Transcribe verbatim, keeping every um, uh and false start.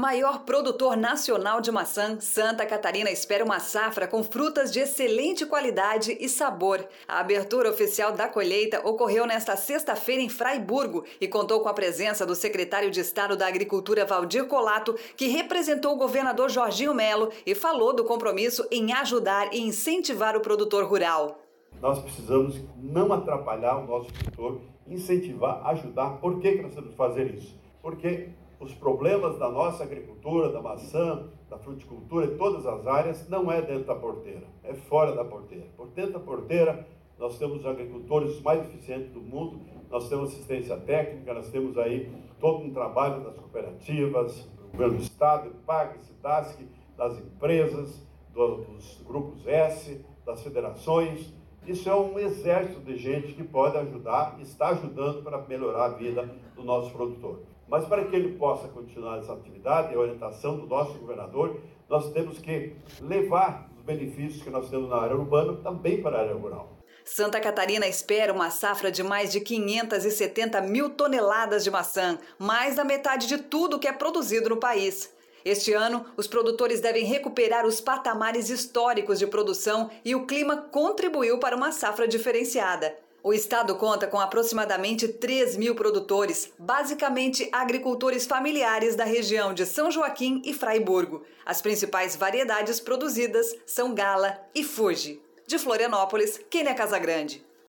Maior produtor nacional de maçã, Santa Catarina espera uma safra com frutas de excelente qualidade e sabor. A abertura oficial da colheita ocorreu nesta sexta-feira em Fraiburgo e contou com a presença do secretário de Estado da Agricultura, Valdir Colato, que representou o governador Jorginho Melo e falou do compromisso em ajudar e incentivar o produtor rural. Nós precisamos não atrapalhar o nosso produtor, incentivar, ajudar. Por que que nós temos que fazer isso? Porque os problemas da nossa agricultura, da maçã, da fruticultura, em todas as áreas, não é dentro da porteira, é fora da porteira. Por dentro da porteira, nós temos os agricultores mais eficientes do mundo, nós temos assistência técnica, nós temos aí todo um trabalho das cooperativas, do governo do Estado, do PAC, SIDASC, das empresas, do, dos grupos S, das federações. Isso é um exército de gente que pode ajudar, está ajudando para melhorar a vida do nosso produtor. Mas para que ele possa continuar essa atividade, a orientação do nosso governador, nós temos que levar os benefícios que nós temos na área urbana também para a área rural. Santa Catarina espera uma safra de mais de quinhentas e setenta mil toneladas de maçã, mais da metade de tudo que é produzido no país. Este ano, os produtores devem recuperar os patamares históricos de produção e o clima contribuiu para uma safra diferenciada. O estado conta com aproximadamente três mil produtores, basicamente agricultores familiares da região de São Joaquim e Fraiburgo. As principais variedades produzidas são Gala e Fuji. De Florianópolis, Kênia Casagrande.